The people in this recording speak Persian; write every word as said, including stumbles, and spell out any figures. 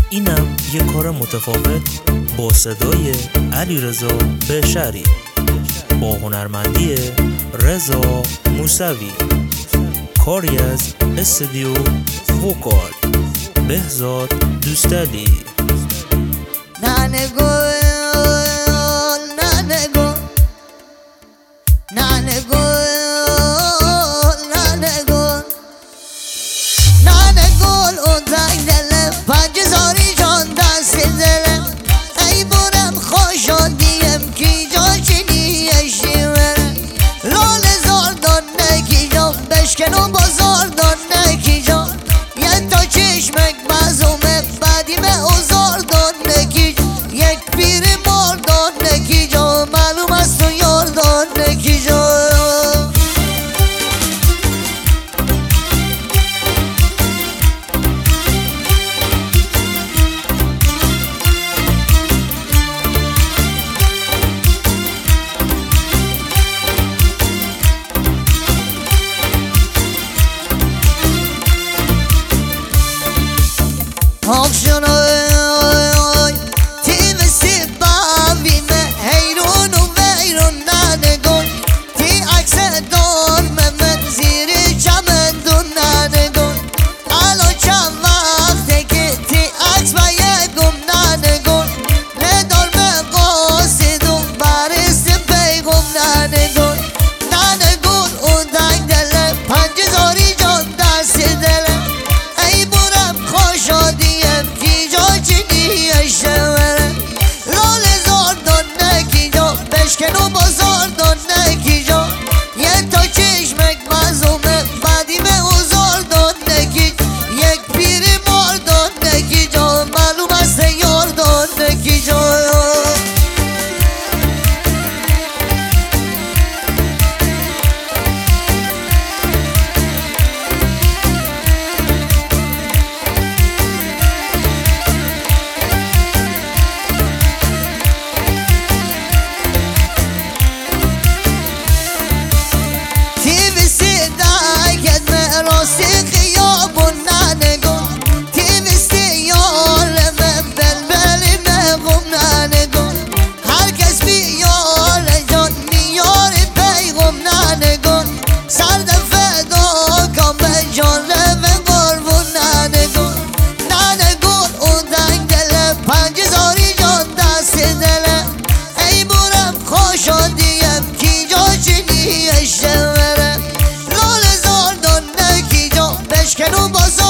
اینم یه کار متفاوت با صدای علیرضا بشری با هنرمندی رضا موسوی، کاری از استودیو وکال بهزاد دوستعلی. ننه گل ننه گل ننه گل ننه گل ننه گل اون تنگ دلم پنج زاری جان دست دلم ای برم خوش دیم کی جا چنیشی برم لال زار دان نکی جان بشکنم بازار دان نکی جان یه تا چشمک مزومه بعدی به اوزار دان نکی جان یک پیر مار دان نکی جان معلوم است تو یار دان نکی جان. آخشنای تیم سیباوی من حیرون و ویرون ننگون تی عکس دار من زیر چمندون ننگون الان چند وقته که تی عکس با یکم ننگون ندار من قاصدون برست پیغم ننگون ننگون اون دنگ دلم پنج زاری جان دست دلم ای برم خوشادی بشکنم بازار دان نکی جا یه تا چشمک مزومه بعدی به اوزار دان نکی یک پیر مار دان نکی جا معلوم است یار دان نکی جا. بشکنم بازار